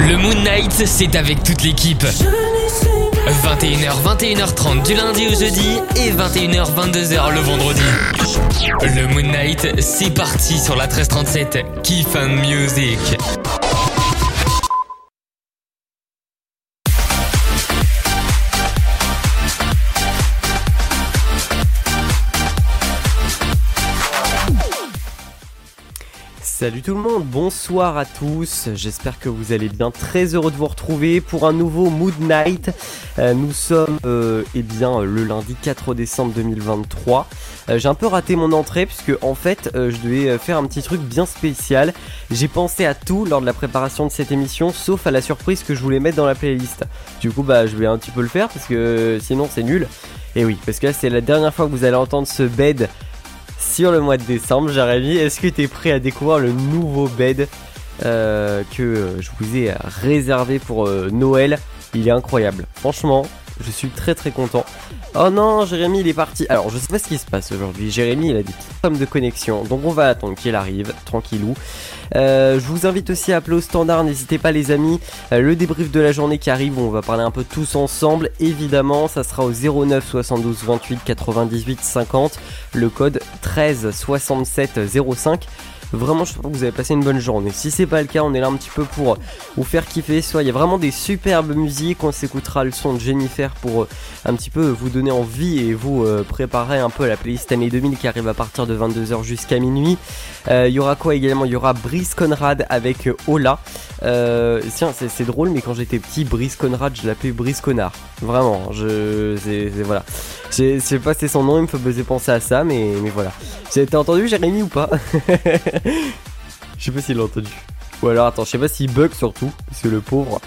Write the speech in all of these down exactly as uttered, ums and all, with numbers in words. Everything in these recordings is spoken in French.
Le Moon Night, c'est avec toute l'équipe. vingt et une heures, vingt et une heures trente du lundi au jeudi et vingt et une heures, vingt-deux heures le vendredi. Le Moon Night, c'est parti sur la treize trente-sept. Kiff and Music. Salut tout le monde, bonsoir à tous, j'espère que vous allez bien, très heureux de vous retrouver pour un nouveau Mood Night. Euh, nous sommes euh, eh bien, le lundi quatre décembre deux mille vingt-trois. Euh, j'ai un peu raté mon entrée puisque en fait euh, je devais faire un petit truc bien spécial. J'ai pensé à tout lors de la préparation de cette émission sauf à la surprise que je voulais mettre dans la playlist. Du coup bah je vais un petit peu le faire parce que sinon c'est nul. Et oui, parce que là c'est la dernière fois que vous allez entendre ce bed sur le mois de décembre. Jérémy, est-ce que tu es prêt à découvrir le nouveau bed euh, que je vous ai réservé pour euh, Noël? Il est incroyable, franchement, je suis très très content. Oh non, Jérémy il est parti. Alors je sais pas ce qui se passe aujourd'hui, Jérémy il a des petits problèmes de connexion, donc on va attendre qu'il arrive, tranquillou. Euh, je vous invite aussi à appeler au standard, n'hésitez pas les amis, euh, le débrief de la journée qui arrive, on va parler un peu tous ensemble, évidemment, ça sera au zéro neuf soixante-douze vingt-huit quatre-vingt-dix-huit cinquante, le code treize soixante-sept zéro cinq. Vraiment, je pense que vous avez passé une bonne journée. Si c'est pas le cas, on est là un petit peu pour vous faire kiffer. Soit il y a vraiment des superbes musiques. On s'écoutera le son de Jennifer pour euh, un petit peu vous donner envie et vous euh, préparer un peu à la playlist année deux mille qui arrive à partir de vingt-deux heures jusqu'à minuit. Il euh, y aura quoi également? Il y aura Brice Conrad avec euh, Ola. Euh, tiens, c'est, c'est drôle, mais quand j'étais petit, Brice Conrad, je l'appelais Brice Connard. Vraiment, je, c'est, c'est voilà. Je sais pas si c'est son nom, il me faisait penser à ça, mais, mais voilà. T'as entendu Jérémy ou pas? Je sais pas s'il l'a entendu. Ou alors attends, je sais pas s'il bug surtout, parce que le pauvre.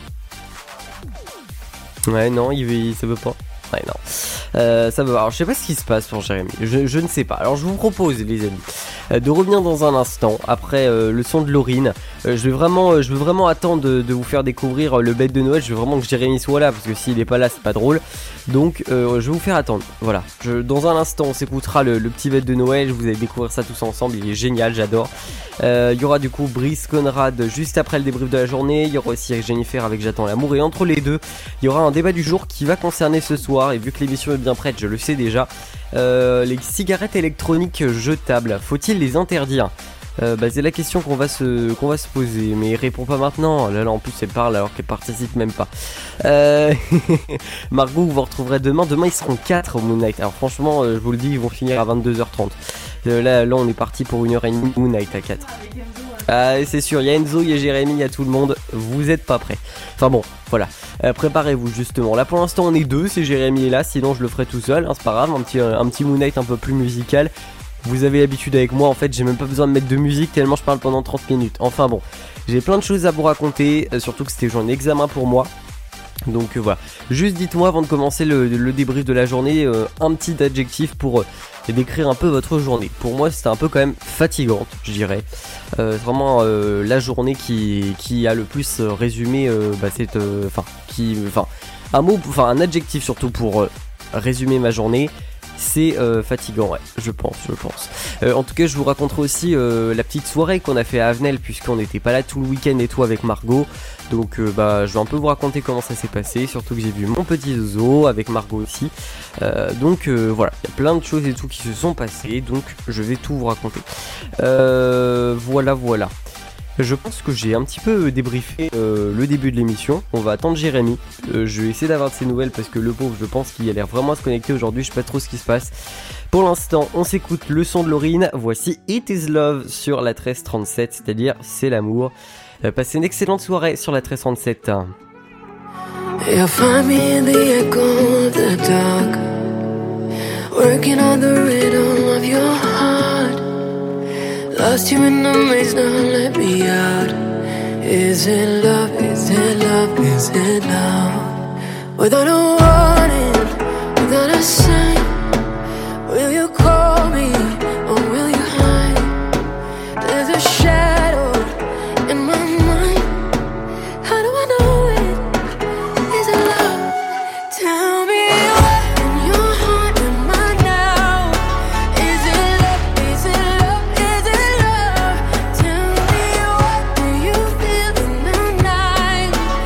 Ouais non, il, il ça veut pas. Ouais non. Euh, ça veut. Alors je sais pas ce qui se passe pour Jérémy. Je, je ne sais pas. Alors je vous propose les amis euh, de revenir dans un instant après euh, le son de Laurine. Euh, je vais vraiment, euh, je veux vraiment attendre de, de vous faire découvrir euh, le bête de Noël. Je veux vraiment que Jérémy soit là parce que s'il est pas là c'est pas drôle. Donc euh, je vais vous faire attendre. Voilà. Je, dans un instant on s'écoutera le, le petit bête de Noël. Vous allez découvrir ça tous ensemble. Il est génial, j'adore. Il euh, y aura du coup Brice Conrad juste après le débrief de la journée. Il y aura aussi Jennifer avec J'attends l'amour. Et entre les deux, il y aura un débat du jour qui va concerner ce soir. Et vu que l'émission est bien prête, je le sais déjà, euh, les cigarettes électroniques jetables, faut-il les interdire? euh, bah, c'est la question qu'on va se qu'on va se poser, mais réponds pas maintenant. Là, là en plus elle parle alors qu'elle participe même pas. Euh... Margot, vous vous retrouverez demain. Demain ils seront quatre au Moon Night. Alors franchement, euh, je vous le dis, ils vont finir à vingt-deux heures trente. Euh, là, là on est parti pour une heure et demie Moon Night à quatre. Ah, c'est sûr, il y a Enzo, il y a Jérémy, il y a tout le monde. Vous êtes pas prêts. Enfin bon, voilà. Euh, préparez-vous justement. Là pour l'instant on est deux, si Jérémy est là, sinon je le ferai tout seul. Hein, c'est pas grave, un petit, un petit Moon Night un peu plus musical. Vous avez l'habitude avec moi, en fait, j'ai même pas besoin de mettre de musique tellement je parle pendant trente minutes. Enfin bon, j'ai plein de choses à vous raconter, euh, surtout que c'était un examen pour moi. Donc euh, voilà, juste dites-moi avant de commencer le, le débrief de la journée, euh, un petit adjectif pour euh, décrire un peu votre journée. Pour moi c'était un peu quand même fatigante, je dirais. Euh, c'est vraiment euh, la journée qui, qui a le plus résumé, euh, bah, c'est, enfin, euh, qui, enfin, un mot, enfin un adjectif surtout pour euh, résumer ma journée. C'est euh, fatigant, ouais, je pense, je pense. Euh, en tout cas, je vous raconterai aussi euh, la petite soirée qu'on a fait à Avenel, puisqu'on n'était pas là tout le week-end et tout avec Margot. Donc, euh, bah, je vais un peu vous raconter comment ça s'est passé, surtout que j'ai vu mon petit zozo avec Margot aussi. Euh, donc, euh, voilà, il y a plein de choses et tout qui se sont passées, donc je vais tout vous raconter. Euh, voilà, voilà. Je pense que j'ai un petit peu débriefé euh, le début de l'émission. On va attendre Jérémy. Euh, je vais essayer d'avoir de ses nouvelles parce que le pauvre, je pense qu'il a l'air vraiment à se connecter aujourd'hui. Je sais pas trop ce qui se passe. Pour l'instant, on s'écoute le son de Laurine. Voici It Is Love sur la treize trente-sept, c'est-à-dire c'est l'amour. Euh, passez une excellente soirée sur la treize trente-sept. You'll find me in the echo of the dark, working on the rhythm of your heart. Lost you in the maze, now let me out. Is it love, is it love, is it love? Without a warning, without a sign, will you call me or will you hide? There's a shadow in my mind. How do I know it? Is it love? Tell me what in your heart am I now? Is it love, is it love, is it love? Tell me what do you feel in the night?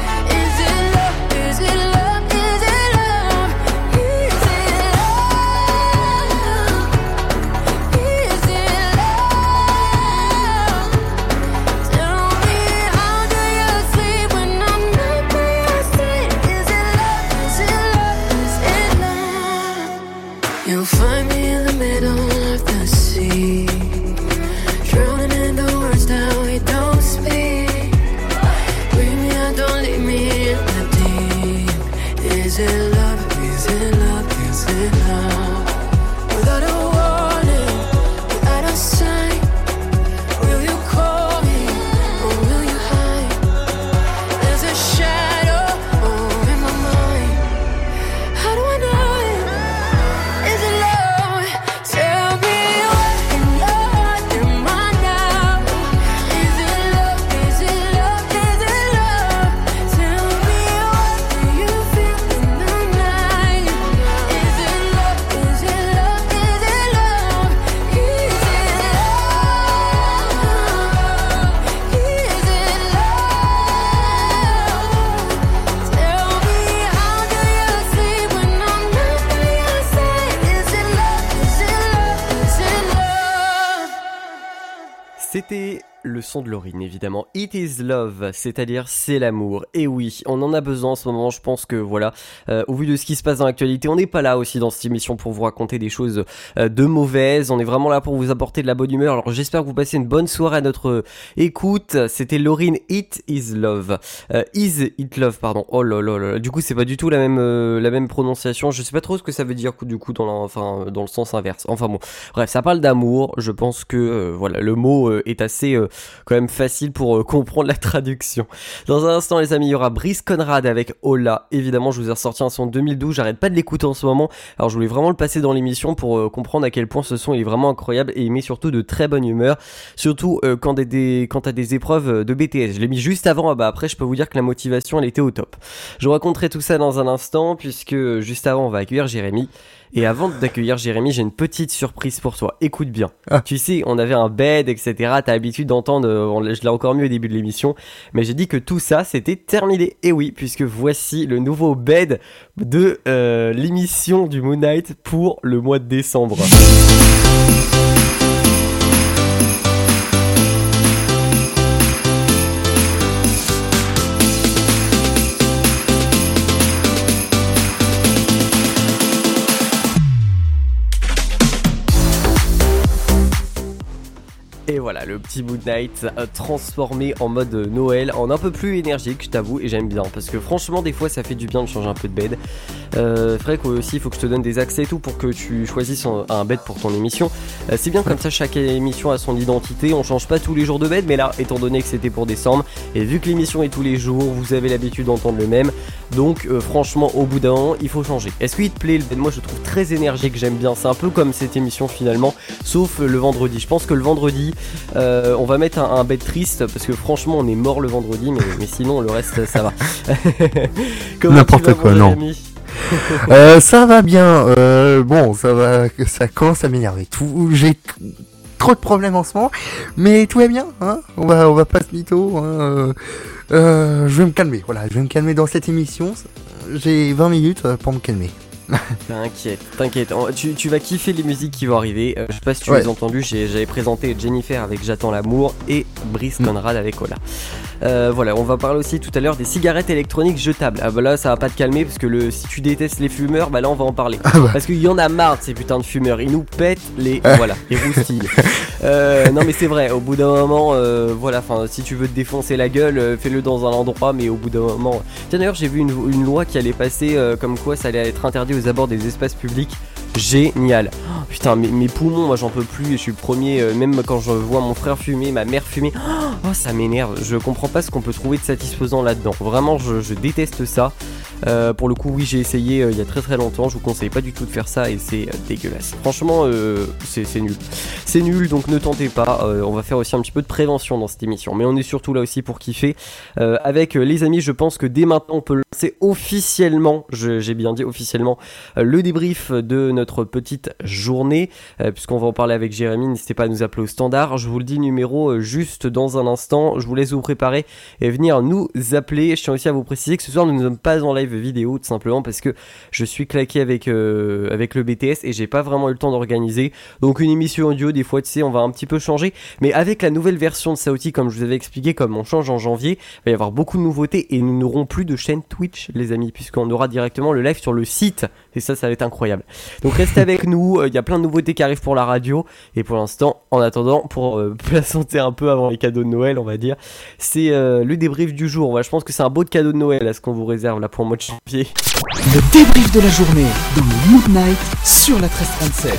C'est le son de Lauryn, évidemment. It is love, c'est-à-dire c'est l'amour. Et oui, on en a besoin en ce moment. Je pense que voilà, euh, au vu de ce qui se passe dans l'actualité, on n'est pas là aussi dans cette émission pour vous raconter des choses euh, de mauvaises. On est vraiment là pour vous apporter de la bonne humeur. Alors j'espère que vous passez une bonne soirée à notre euh, écoute. C'était Lauryn, It is love. Euh, is it love, pardon. Oh là là là. Du coup, c'est pas du tout la même euh, la même prononciation. Je sais pas trop ce que ça veut dire du coup dans la, enfin dans le sens inverse. Enfin bon, bref, ça parle d'amour. Je pense que euh, voilà, le mot euh, est assez euh, quand même facile pour euh, comprendre la traduction. Dans un instant les amis, il y aura Brice Conrad avec Hola. Évidemment je vous ai ressorti un son de deux mille douze, j'arrête pas de l'écouter en ce moment. Alors je voulais vraiment le passer dans l'émission pour euh, comprendre à quel point ce son est vraiment incroyable et il met surtout de très bonne humeur. Surtout euh, quand, des, des, quand t'as des épreuves de B T S. Je l'ai mis juste avant, bah après je peux vous dire que la motivation elle était au top. Je vous raconterai tout ça dans un instant puisque euh, juste avant on va accueillir Jérémy. Et avant d'accueillir Jérémy, j'ai une petite surprise pour toi. Écoute bien. Ah. Tu sais, on avait un bed, et cetera. T'as l'habitude d'entendre, euh, je l'ai encore mieux au début de l'émission, mais j'ai dit que tout ça, c'était terminé. Et oui, puisque voici le nouveau bed de euh, l'émission du Moon Knight pour le mois de décembre. Et voilà, le petit Moon Knight euh, transformé en mode Noël, en un peu plus énergique, je t'avoue, et j'aime bien, parce que franchement, des fois, ça fait du bien de changer un peu de bed. Euh, Frère, aussi, il faut que je te donne des accès et tout pour que tu choisisses un, un bed pour ton émission. Euh, c'est bien comme ça, chaque émission a son identité, on change pas tous les jours de bed, mais là, étant donné que c'était pour décembre, et vu que l'émission est tous les jours, vous avez l'habitude d'entendre le même, donc euh, franchement, au bout d'un an, il faut changer. Est-ce qu'il te plaît le bed? Moi, je le trouve très énergique, j'aime bien, c'est un peu comme cette émission finalement, sauf euh, le vendredi. Je pense que le vendredi, Euh, on va mettre un, un bed triste parce que franchement on est mort le vendredi, mais, mais sinon le reste ça va. N'importe quoi, non. euh, ça va bien. Euh, bon, ça va, ça commence à m'énerver. Tout, j'ai trop de problèmes en ce moment, mais tout va bien. Hein, on va, on va pas se mytho. Hein, euh, je vais me calmer. Voilà, je vais me calmer dans cette émission. J'ai vingt minutes pour me calmer. T'inquiète, t'inquiète, tu, tu vas kiffer les musiques qui vont arriver. euh, Je sais pas si tu ouais. les as entendues, j'ai, j'avais présenté Jennifer avec J'attends l'amour et Brice mm. Conrad avec Hola. euh, Voilà, on va parler aussi tout à l'heure des cigarettes électroniques jetables. Ah bah là ça va pas te calmer parce que le, si tu détestes les fumeurs, bah là on va en parler. Ah bah. Parce qu'il y en a marre de ces putains de fumeurs, ils nous pètent les, voilà, les roustilles. euh, Non mais c'est vrai, au bout d'un moment, euh, voilà, enfin si tu veux te défoncer la gueule, euh, fais-le dans un endroit, mais au bout d'un moment... Tiens d'ailleurs j'ai vu une, une loi qui allait passer euh, comme quoi ça allait être interdit aux abords des espaces publics. Génial. Oh, putain, mes, mes poumons, moi j'en peux plus. Je suis le premier, euh, même quand je vois mon frère fumer, ma mère fumer. Oh, ça m'énerve. Je comprends pas ce qu'on peut trouver de satisfaisant là-dedans. Vraiment, je, je déteste ça. Euh, pour le coup, oui, j'ai essayé euh, il y a très très longtemps. Je vous conseille pas du tout de faire ça et c'est euh, dégueulasse. Franchement, euh, c'est, c'est nul. C'est nul, donc ne tentez pas. Euh, on va faire aussi un petit peu de prévention dans cette émission. Mais on est surtout là aussi pour kiffer. Euh, avec euh, les amis, je pense que dès maintenant, on peut lancer officiellement, je, j'ai bien dit officiellement, euh, le débrief de notre petite journée. Euh, puisqu'on va en parler avec Jérémy, n'hésitez pas à nous appeler au standard. Je vous le dis, numéro euh, juste dans un instant. Je vous laisse vous préparer et venir nous appeler. Je tiens aussi à vous préciser que ce soir, nous ne sommes pas en live vidéo tout simplement parce que je suis claqué avec euh, avec le B T S et j'ai pas vraiment eu le temps d'organiser, donc une émission audio des fois tu sais on va un petit peu changer, mais avec la nouvelle version de Saouti, comme je vous avais expliqué, comme on change en janvier, il va y avoir beaucoup de nouveautés et nous n'aurons plus de chaîne Twitch les amis, puisqu'on aura directement le live sur le site et ça ça va être incroyable. Donc restez avec nous, il euh, y a plein de nouveautés qui arrivent pour la radio et pour l'instant en attendant, pour euh, patienter un peu avant les cadeaux de Noël on va dire, c'est euh, le débrief du jour. Ouais, je pense que c'est un beau cadeau de Noël à ce qu'on vous réserve là pour le mois de janvier. Le débrief de la journée dans le Moon Knight sur la treize trente-sept.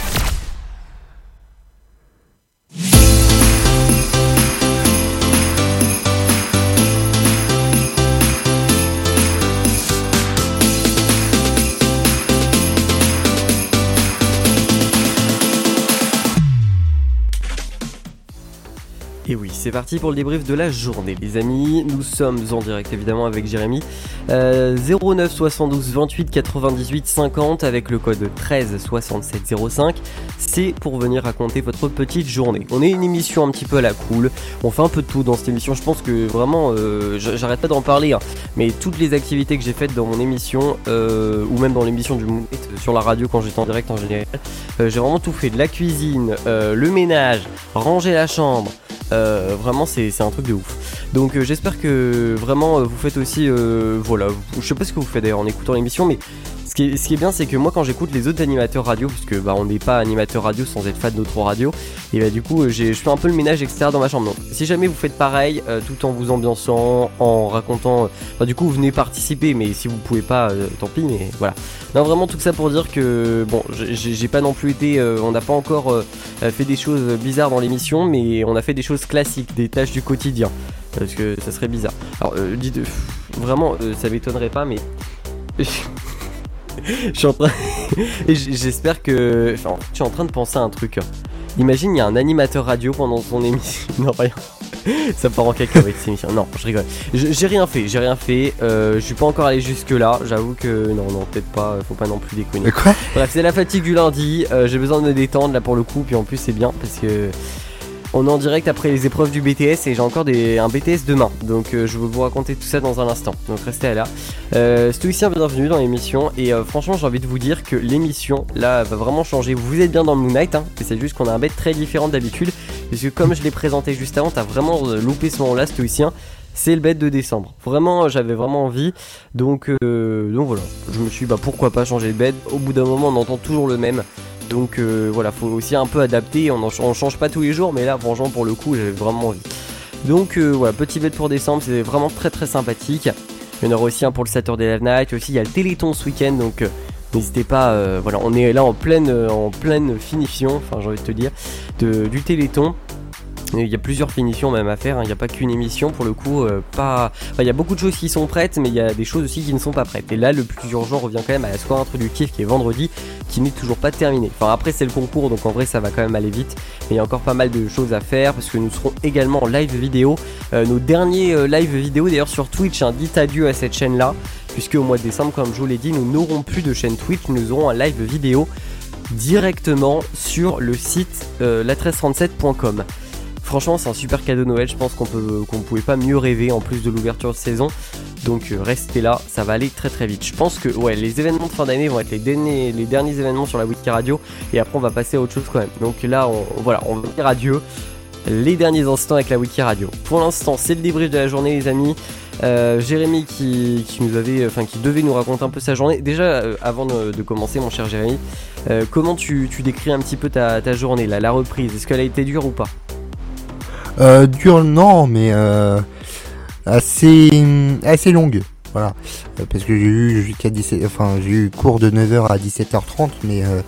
Et oui, c'est parti pour le débrief de la journée les amis. Nous sommes en direct évidemment avec Jérémy. euh, zéro neuf soixante-douze vingt-huit quatre-vingt-dix-huit cinquante avec le code treize soixante-sept zéro cinq. C'est pour venir raconter votre petite journée. On est une émission un petit peu à la cool. On fait un peu de tout dans cette émission. Je pense que vraiment, euh, j'arrête pas d'en parler, hein, mais toutes les activités que j'ai faites dans mon émission, euh, ou même dans l'émission du Moon Knight, sur la radio quand j'étais en direct en général, euh, j'ai vraiment tout fait. De la cuisine, euh, le ménage, ranger la chambre, Euh, vraiment c'est, c'est un truc de ouf. Donc euh, j'espère que vraiment euh, vous faites aussi euh, voilà, vous, je sais pas ce que vous faites d'ailleurs en écoutant l'émission, mais ce qui est, ce qui est bien c'est que moi quand j'écoute les autres animateurs radio, puisque bah on n'est pas animateur radio sans être fan d'autres radios, et bah du coup euh, j'ai, je fais un peu le ménage et cetera dans ma chambre. Donc si jamais vous faites pareil euh, tout en vous ambiançant, en racontant, euh, bah du coup vous venez participer, mais si vous pouvez pas euh, tant pis, mais voilà. Non vraiment tout ça pour dire que bon j'ai, j'ai pas non plus été, euh, on n'a pas encore euh, fait des choses bizarres dans l'émission, mais on a fait des choses classiques, des tâches du quotidien. Parce que ça serait bizarre. Alors, euh, dites, euh, vraiment, euh, ça m'étonnerait pas, mais je suis en train. Et j'espère que. Enfin, je suis en train de penser à un truc. Imagine, il y a un animateur radio pendant son émission. Non, rien. Ça part en cacahuète cette émission. Non, je rigole. J'ai rien fait, j'ai rien fait. Euh, je suis pas encore allé jusque là. J'avoue que non, non, peut-être pas. Faut pas non plus déconner. Quoi ? Bref, c'est la fatigue du lundi. Euh, j'ai besoin de me détendre là pour le coup. Puis en plus, c'est bien parce que. On est en direct après les épreuves du B T S et j'ai encore des, un B T S demain. Donc euh, je vais vous raconter tout ça dans un instant. Donc restez là. Euh, Stoïcien, bienvenue dans l'émission. Et euh, franchement j'ai envie de vous dire que l'émission là va vraiment changer. Vous êtes bien dans le Moon Knight, hein, mais c'est juste qu'on a un bête très différent d'habitude. Parce que comme je l'ai présenté juste avant, t'as vraiment loupé ce moment là, Stoïcien. C'est le bête de décembre. Vraiment, j'avais vraiment envie. Donc, euh, donc voilà. Je me suis dit, bah pourquoi pas changer de bête. Au bout d'un moment, on entend toujours le même. Donc euh, voilà, faut aussi un peu adapter. On, en, on change pas tous les jours, mais là, franchement, pour le coup, j'avais vraiment envie. Donc euh, voilà, petit bête pour décembre. C'est vraiment très très sympathique. Il y en aura aussi un pour le Saturday Live Night. Aussi, il y a le Téléthon ce week-end. Donc euh, n'hésitez pas. Euh, voilà, on est là en pleine, euh, en pleine finition. Enfin, j'ai envie de te dire, de, du Téléthon. Il y a plusieurs finitions même à faire, hein. Il n'y a pas qu'une émission pour le coup, euh, pas... Enfin, il y a beaucoup de choses qui sont prêtes, mais il y a des choses aussi qui ne sont pas prêtes. Et là, le plus urgent revient quand même à la soirée introductive qui est vendredi, qui n'est toujours pas terminée. Enfin après c'est le concours, donc en vrai ça va quand même aller vite. Mais il y a encore pas mal de choses à faire, parce que nous serons également en live vidéo. Euh, nos derniers euh, live vidéo d'ailleurs sur Twitch, hein, dites adieu à cette chaîne-là, puisque au mois de décembre, comme je vous l'ai dit, nous n'aurons plus de chaîne Twitch, nous aurons un live vidéo directement sur le site euh, la treize trente-sept point com. Franchement c'est un super cadeau Noël, je pense qu'on peut qu'on pouvait pas mieux rêver en plus de l'ouverture de saison. Donc euh, restez là, ça va aller très très vite. Je pense que ouais, les événements de fin d'année vont être les derniers, les derniers événements sur la Wiki Radio. Et après on va passer à autre chose quand même. Donc là on, voilà, on va dire adieu. Les derniers instants avec la Wiki Radio. Pour l'instant c'est le débrief de la journée les amis. Euh, Jérémy qui, qui nous avait, enfin qui devait nous raconter un peu sa journée. Déjà euh, avant de, de commencer mon cher Jérémy, euh, comment tu, tu décris un petit peu ta, ta journée là, la reprise, est-ce qu'elle a été dure ou pas? Euh, dur non, mais euh, assez assez longue, voilà. Euh, parce que j'ai eu jusqu'à dix-sept, enfin j'ai eu cours de neuf heures à dix-sept heures trente, mais euh,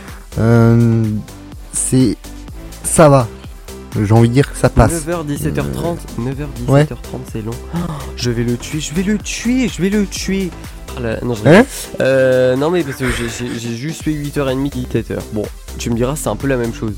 euh, c'est ça va. J'ai envie de dire que ça passe. neuf heures dix-sept heures trente, neuf heures dix-sept heures trente, ouais. C'est long. Oh, je vais le tuer, je vais le tuer, je vais le tuer. Oh là, non, je hein euh, non mais parce que j'ai, j'ai, j'ai juste fait huit heures trente, dix-sept heures. Bon, tu me diras c'est un peu la même chose.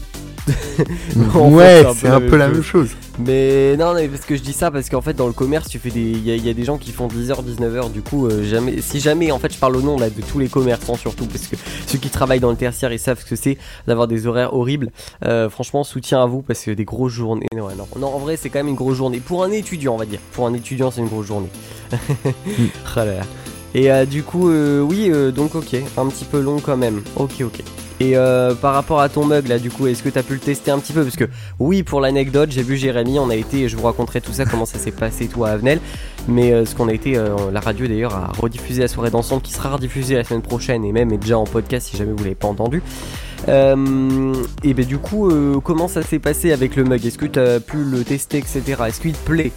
Non, ouais, fait, c'est un peu, c'est un peu la même chose. Mais non, non, mais parce que je dis ça parce qu'en fait dans le commerce, tu fais des, il y, y a des gens qui font dix heures, dix-neuf heures. Du coup, euh, jamais, si jamais, en fait, je parle au nom là de tous les commerçants surtout parce que ceux qui travaillent dans le tertiaire ils savent ce que c'est d'avoir des horaires horribles. Euh, franchement, soutien à vous parce que des grosses journées. Ouais, non, non, en vrai, c'est quand même une grosse journée pour un étudiant, on va dire. Pour un étudiant, c'est une grosse journée. Oh là là. Et euh, du coup, euh, oui, euh, donc ok, un petit peu long quand même. Ok, ok. Et euh, par rapport à ton mug là, du coup, est-ce que t'as pu le tester un petit peu? Parce que oui, pour l'anecdote, j'ai vu Jérémy, on a été, je vous raconterai tout ça, comment ça s'est passé tout à Avenel. Mais euh, ce qu'on a été, euh, la radio d'ailleurs a rediffusé la soirée dansante qui sera rediffusée la semaine prochaine et même est déjà en podcast si jamais vous l'avez pas entendu. Euh, et ben du coup, euh, comment ça s'est passé avec le mug? Est-ce que t'as pu le tester, et cetera. Est-ce qu'il te plaît?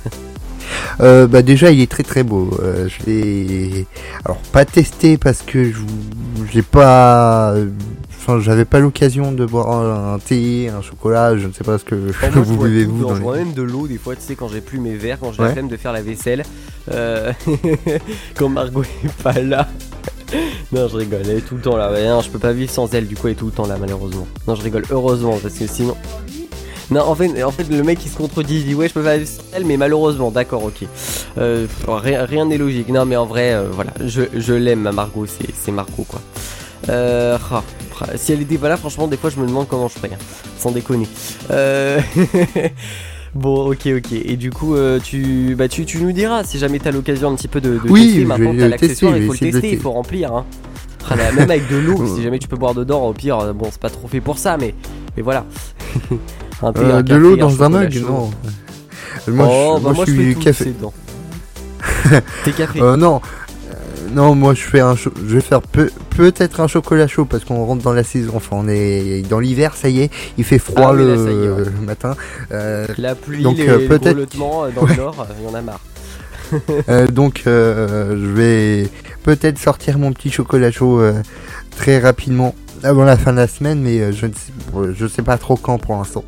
Euh, bah déjà il est très très beau. Euh, je l'ai alors pas testé parce que je j'ai pas, enfin j'avais pas l'occasion de boire un, un thé, un chocolat, je ne sais pas ce que oh, moi, vous buvez vous. Je bois même de l'eau des fois, tu sais, quand j'ai plus mes verres, quand j'ai ouais. la flemme de faire la vaisselle, euh... quand Margot est pas là. Non, je rigole, elle est tout le temps là. Non, je peux pas vivre sans elle, du coup elle est tout le temps là malheureusement. Non, je rigole, heureusement parce que sinon. Non, en fait, en fait, le mec il se contredit, il dit ouais, je peux pas vivre sans elle, mais malheureusement, d'accord, ok. Euh, rien, rien n'est logique. Non, mais en vrai, euh, voilà, je, je l'aime, ma Margot, c'est, c'est Margot quoi. Euh, ah, si elle était pas là, franchement, des fois, je me demande comment je ferais, hein, sans déconner. Euh... Bon, ok, ok. Et du coup, euh, tu, bah, tu, tu nous diras si jamais t'as l'occasion un petit peu de, de oui, tester. Maintenant, t'as l'accessoire, tester, il faut le tester, il faut remplir. Hein. Ah, là, même avec de l'eau, si jamais tu peux boire dedans, au pire, bon, c'est pas trop fait pour ça, mais, mais voilà. Un thé, euh, un de café, l'eau un dans un mug, chaud. non. Moi, oh, je, bah moi, moi je je suis fais tout café. dedans. Thé café. Euh, non, euh, non, moi je fais un, cho- je vais faire peu, peut-être un chocolat chaud parce qu'on rentre dans la saison. Enfin, on est dans l'hiver, ça y est, il fait froid Ah oui, le, là, ça y est, ouais. le matin. Euh, La pluie, donc, les, euh, les peut-être- grelottements euh, dans le nord, il y en a marre. euh, donc, euh, je vais peut-être sortir mon petit chocolat chaud euh, très rapidement avant la fin de la semaine, mais euh, je ne sais, je sais pas trop quand pour l'instant.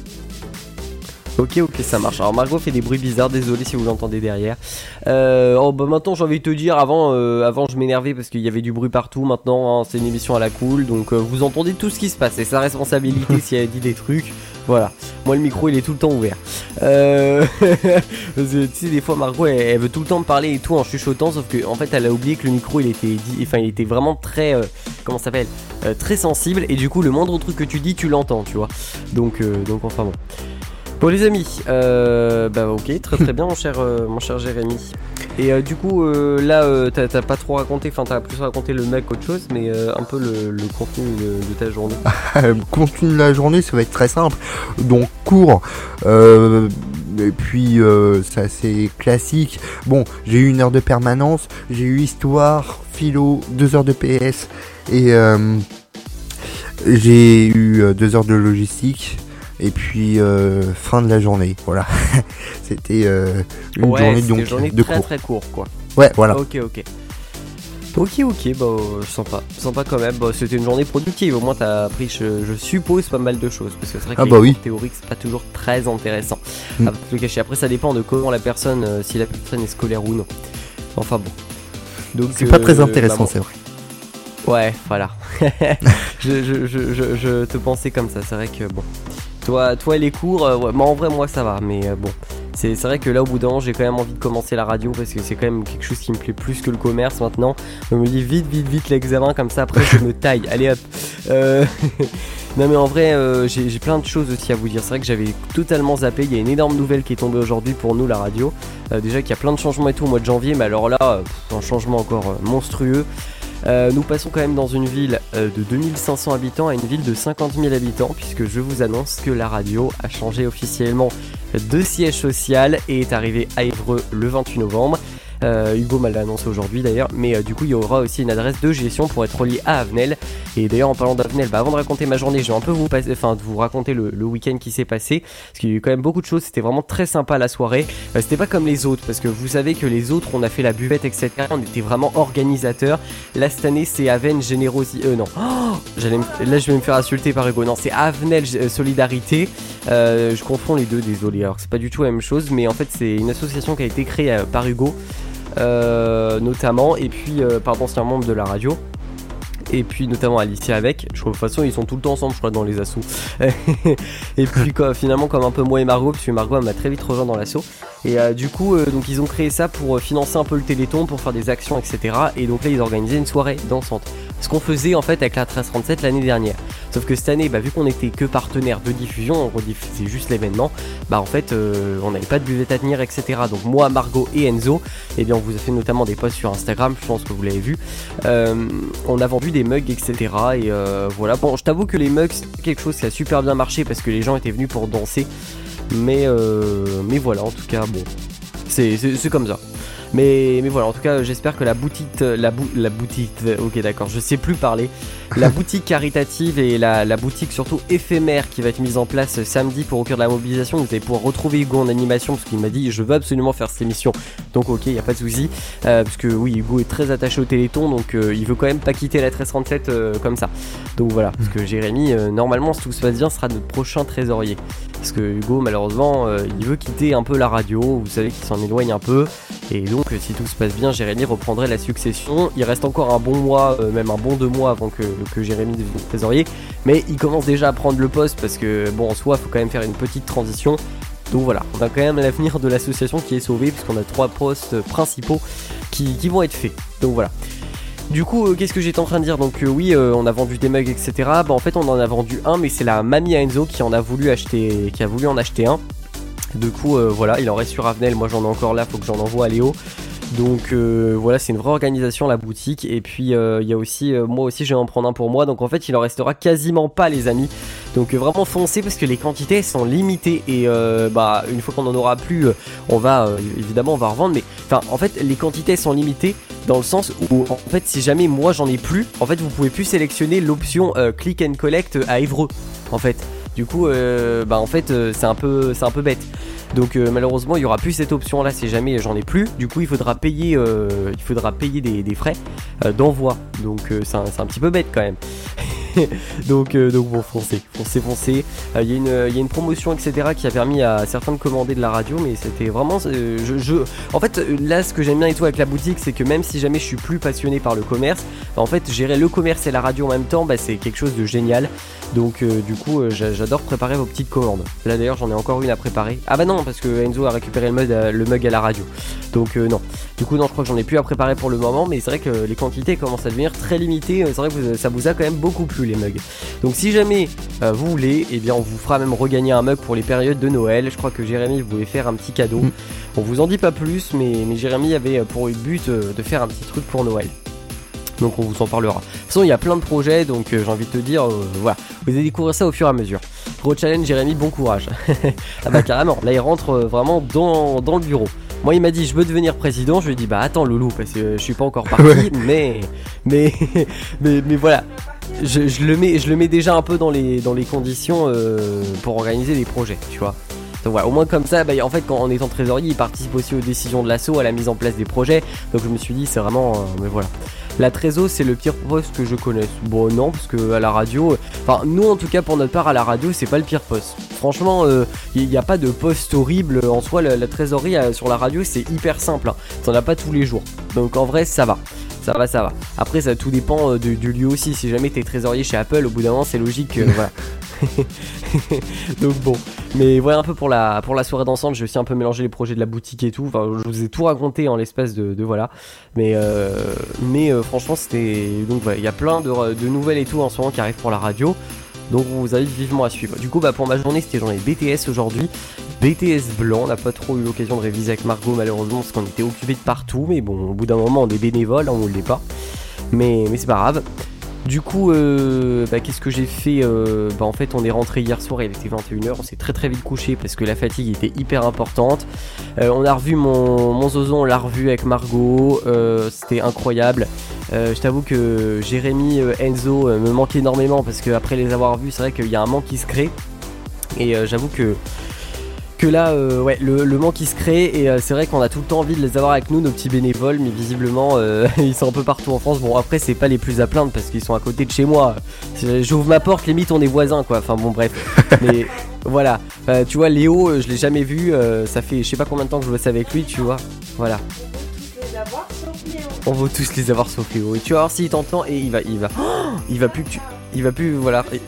Ok, ok, ça marche. Alors Margot fait des bruits bizarres, désolé si vous l'entendez derrière. Euh, oh, bah maintenant j'ai envie de te dire, avant, euh, avant je m'énervais parce qu'il y avait du bruit partout. Maintenant hein, c'est une émission à la cool, donc euh, vous entendez tout ce qui se passe. C'est sa responsabilité si elle dit des trucs. Voilà, moi le micro il est tout le temps ouvert. Euh... parce que, tu sais, des fois Margot elle, elle veut tout le temps me parler et tout en chuchotant, sauf que en fait elle a oublié que le micro il était, dit... enfin, il était vraiment très, euh, comment ça s'appelle, euh, très sensible, et du coup le moindre truc que tu dis tu l'entends, tu vois. Donc, euh, donc enfin bon. Bon les amis, euh, bah ok, très très bien mon cher, euh, mon cher Jérémy. Et euh, du coup euh, là euh, t'as, t'as pas trop raconté, enfin t'as plus raconté le mec qu'autre chose, mais euh, un peu le, le contenu de, de ta journée. Le contenu de la journée, ça va être très simple. Donc court, euh, et puis euh, c'est assez classique. Bon, j'ai eu une heure de permanence, j'ai eu histoire, philo, deux heures de P S et euh, j'ai eu euh, deux heures de logistique. Et puis euh, fin de la journée, voilà. C'était euh, une ouais, journée c'était donc une journée de très cours. très court quoi. Ouais, voilà. Ok ok. Ok ok, bah euh, sympa, sympa quand même. Bah, c'était une journée productive. Au moins t'as appris, je, je suppose, pas mal de choses, parce que c'est vrai que Ah les bah cours oui. théoriques c'est pas toujours très intéressant. Mm. À te le cacher. Après ça dépend de comment la personne, euh, si la personne est scolaire ou non. Enfin bon. Donc C'est pas très euh, intéressant, bah, bon. c'est vrai. Ouais, voilà. je, je, je, je, je te pensais comme ça, c'est vrai que bon. Toi, toi les cours, euh, ouais, mais en vrai moi ça va, mais euh, bon. C'est, c'est vrai que là au bout d'un moment j'ai quand même envie de commencer la radio parce que c'est quand même quelque chose qui me plaît plus que le commerce maintenant. Je me dis vite, vite, vite l'examen comme ça après je me taille. Allez hop. Euh... non mais en vrai euh, j'ai, j'ai plein de choses aussi à vous dire. C'est vrai que j'avais totalement zappé. Il y a une énorme nouvelle qui est tombée aujourd'hui pour nous la radio. Euh, déjà qu'il y a plein de changements et tout au mois de janvier, mais alors là, euh, pff, un changement encore euh, monstrueux. Euh, nous passons quand même dans une ville euh, de deux mille cinq cents habitants à une ville de cinquante mille habitants, puisque je vous annonce que la radio a changé officiellement de siège social et est arrivée à Évreux le vingt-huit novembre. Euh, Hugo m'a annoncé aujourd'hui d'ailleurs, mais euh, du coup il y aura aussi une adresse de gestion pour être relié à Avenel. Et d'ailleurs en parlant d'Avenel, bah, avant de raconter ma journée, je vais un peu vous passer, enfin de vous raconter le, le week-end qui s'est passé, parce qu'il y a eu quand même beaucoup de choses. C'était vraiment très sympa la soirée. Euh, c'était pas comme les autres, parce que vous savez que les autres on a fait la buvette etc. On était vraiment organisateurs. Là cette année c'est Aven Générosité. Euh non, oh, j'allais me... là je vais me faire insulter par Hugo. Non, c'est Avenel euh, Solidarité. Euh, je confonds les deux, désolé. Alors c'est pas du tout la même chose, mais en fait c'est une association qui a été créée euh, par Hugo. Euh, notamment, et puis euh, par d'anciens membres de la radio, et puis notamment Alicia avec. Je crois de toute façon ils sont tout le temps ensemble, je crois, dans les assos. Et puis quoi, finalement comme un peu moi et Margot, parce que Margot elle m'a très vite rejoint dans l'asso. Et euh, du coup euh, donc ils ont créé ça pour euh, financer un peu le Téléthon, pour faire des actions etc. Et donc là ils organisaient une soirée dansante, ce qu'on faisait en fait avec la treize trente-sept l'année dernière. Sauf que cette année, bah, vu qu'on était que partenaire de diffusion, on rediffusait juste l'événement, bah en fait euh, on n'avait pas de buvette à tenir etc. Donc moi, Margot et Enzo, eh bien on vous a fait notamment des posts sur Instagram, je pense que vous l'avez vu. euh, On a vendu des mugs etc. Et euh, voilà, bon je t'avoue que les mugs c'est quelque chose qui a super bien marché parce que les gens étaient venus pour danser. Mais, euh, mais voilà, en tout cas bon, c'est, c'est, c'est comme ça. Mais, mais voilà, en tout cas, j'espère que la boutique, la, bou- la boutique, ok d'accord, je sais plus parler, la boutique caritative et la, la boutique surtout éphémère qui va être mise en place samedi pour au cœur de la mobilisation. Vous allez pouvoir retrouver Hugo en animation parce qu'il m'a dit je veux absolument faire cette émission. Donc ok, y a pas de souci, euh, parce que oui, Hugo est très attaché au Téléthon, donc euh, il veut quand même pas quitter la treize trente-sept euh, comme ça. Donc voilà, parce que Jérémy, euh, normalement, si tout se passe bien, sera notre prochain trésorier. Parce que Hugo, malheureusement, euh, il veut quitter un peu la radio. Vous savez qu'il s'en éloigne un peu. Et donc, si tout se passe bien, Jérémy reprendrait la succession. Il reste encore un bon mois, euh, même un bon deux mois avant que, que Jérémy devienne trésorier. Mais il commence déjà à prendre le poste parce que, bon, en soi, il faut quand même faire une petite transition. Donc voilà, on a quand même l'avenir de l'association qui est sauvé puisqu'on a trois postes principaux qui, qui vont être faits. Donc voilà. Du coup, euh, qu'est-ce que j'étais en train de dire? Donc euh, oui, euh, on a vendu des mugs, et cetera. Bah en fait, on en a vendu un, mais c'est la mamie à Enzo qui en a voulu acheter, qui a voulu en acheter un. Du coup, euh, voilà, il en reste sur Avenel. Moi, j'en ai encore là, faut que j'en envoie à Léo. Donc euh, voilà, c'est une vraie organisation la boutique. Et puis il euh, y a aussi, euh, moi aussi, je vais en prendre un pour moi. Donc en fait, il en restera quasiment pas, les amis. Donc euh, vraiment foncez parce que les quantités sont limitées et euh, bah une fois qu'on en aura plus, euh, on va euh, évidemment on va revendre. Mais enfin en fait les quantités sont limitées dans le sens où en fait si jamais moi j'en ai plus, en fait vous pouvez plus sélectionner l'option euh, click and collect à Évreux en fait. Du coup euh, bah en fait euh, c'est un peu c'est un peu bête. Donc euh, malheureusement il y aura plus cette option là si jamais j'en ai plus. Du coup il faudra payer euh, il faudra payer des, des frais euh, d'envoi. Donc euh, c'est, un, c'est un petit peu bête quand même. donc, euh, donc bon foncez, foncez, foncez. Il euh, y, y a une promotion et cetera qui a permis à certains de commander de la radio, mais c'était vraiment euh, je, je... En fait là ce que j'aime bien et tout avec la boutique c'est que même si jamais je suis plus passionné par le commerce, bah, en fait gérer le commerce et la radio en même temps bah, c'est quelque chose de génial. Donc euh, du coup euh, j'adore préparer vos petites commandes. Là d'ailleurs j'en ai encore une à préparer. Ah bah non parce que Enzo a récupéré le mug à, le mug à la radio. Donc euh, non. Du coup non je crois que j'en ai plus à préparer pour le moment. Mais c'est vrai que les quantités commencent à devenir très limitées. C'est vrai que vous, ça vous a quand même beaucoup plu les mugs. Donc si jamais euh, vous voulez, eh bien on vous fera même regagner un mug pour les périodes de Noël. Je crois que Jérémy vous voulez faire un petit cadeau. mmh. On vous en dit pas plus mais, mais Jérémy avait pour but euh, de faire un petit truc pour Noël. Donc on vous en parlera. De toute façon il y a plein de projets donc euh, j'ai envie de te dire euh, voilà, vous allez découvrir ça au fur et à mesure. Gros challenge Jérémy, bon courage. Ah bah carrément, là il rentre euh, vraiment dans, dans le bureau. Moi il m'a dit je veux devenir président, je lui ai dit bah attends Loulou parce que je suis pas encore parti ouais. mais, mais mais mais voilà. Je, je le mets je le mets déjà un peu dans les dans les conditions euh, pour organiser des projets, tu vois. Donc voilà, au moins comme ça, bah, en fait, quand en étant trésorier, il participe aussi aux décisions de l'asso, à la mise en place des projets. Donc je me suis dit, c'est vraiment, euh, mais voilà. La trésor, c'est le pire poste que je connaisse. Bon, non, parce que à la radio, enfin, euh, nous en tout cas pour notre part à la radio, c'est pas le pire poste. Franchement, il euh, n'y a pas de poste horrible en soi. La, la trésorerie euh, sur la radio, c'est hyper simple. Hein. T'en as pas tous les jours. Donc en vrai, ça va. Ça va, ça va. Après, ça tout dépend euh, du, du lieu aussi. Si jamais t'es trésorier chez Apple, au bout d'un moment, c'est logique. Euh, voilà. Donc bon, mais voilà un peu pour la pour la soirée dansante. J'ai aussi un peu mélangé les projets de la boutique et tout. Enfin, je vous ai tout raconté en l'espace de, de voilà. Mais euh, mais euh, franchement, c'était donc voilà, il y a plein de, de nouvelles et tout en ce moment qui arrivent pour la radio. Donc on vous invite vivement à suivre. Du coup, bah pour ma journée, c'était journée B T S aujourd'hui. B T S blanc, on n'a pas trop eu l'occasion de réviser avec Margot malheureusement parce qu'on était occupés de partout. Mais bon, au bout d'un moment, on est bénévole, on ne l'est pas. Mais mais c'est pas grave. Du coup, euh, bah, qu'est-ce que j'ai fait euh, bah, en fait, on est rentré hier soir, il était vingt et une heures, on s'est très très vite couché parce que la fatigue était hyper importante. Euh, on a revu mon, mon zozo, on l'a revu avec Margot, euh, c'était incroyable. Euh, je t'avoue que Jérémy, euh, Enzo euh, me manquent énormément parce qu'après les avoir vus, c'est vrai qu'il y a un manque qui se crée. Et euh, j'avoue que... que là, euh, ouais, le, le manque qui se crée et euh, c'est vrai qu'on a tout le temps envie de les avoir avec nous, nos petits bénévoles, mais visiblement euh, ils sont un peu partout en France. Bon après c'est pas les plus à plaindre parce qu'ils sont à côté de chez moi. J'ouvre ma porte, limite on est voisins quoi. Enfin bon bref, mais voilà. Euh, tu vois Léo, euh, je l'ai jamais vu. Euh, ça fait je sais pas combien de temps que je bosse avec lui, tu vois. Voilà. On veut tous les avoir sauf Léo. Et tu vas voir s'il t'entend et il va, il va, oh, il va plus que tu, il va plus voilà. Et...